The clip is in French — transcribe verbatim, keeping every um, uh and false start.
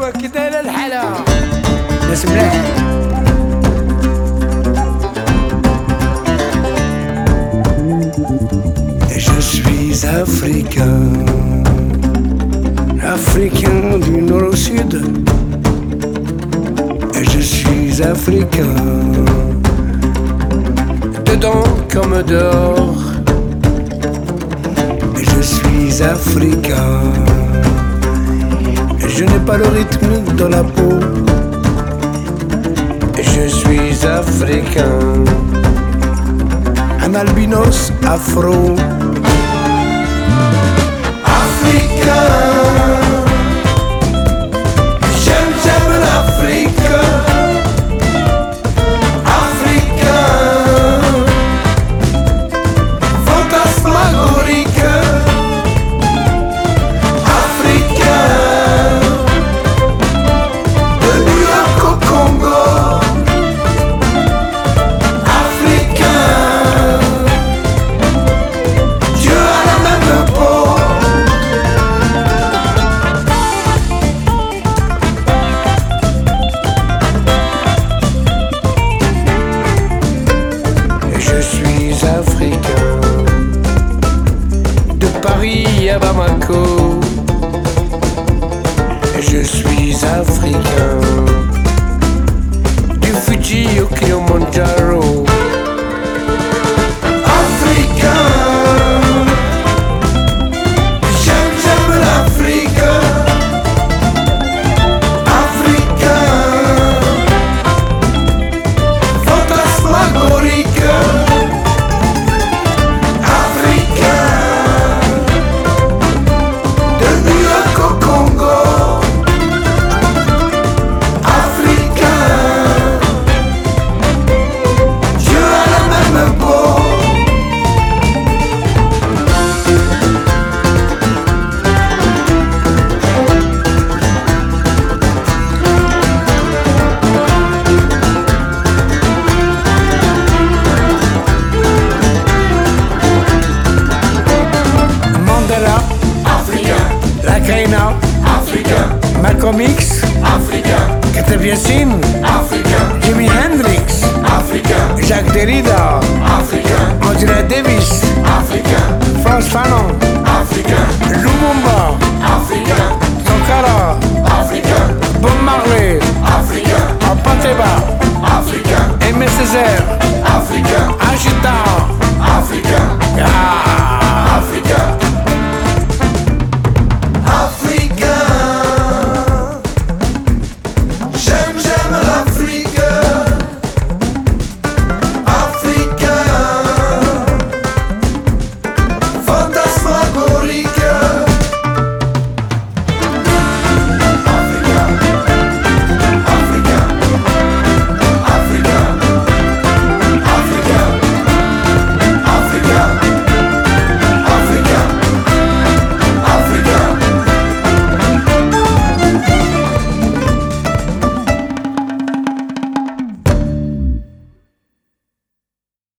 كي دايره الحاله ناس ملاح. Je suis africain, africain du nord au sud. Et je suis africain, dedans comme dehors. Et je suis africain, et je n'ai pas le rythme dans la peau. Et je suis africain, un albinos afro. Africain, j'aime, j'aime l'Afrique. Africain, fantasmagorique. Africain, de New York au Congo. Africain, Dieu a la même peau. Je suis africain, de Paris à Bamako. Je suis africain, du Fuji au Kilimanjaro. Africain, j'aime, j'aime l'Afrique. Africain, fantasmagorique. Africain, de New York au Congo. Africain, Dieu a la même peau. Mandela, Africain, la Kaina, Africain, Malcolm X, Africain, Katav Yassine,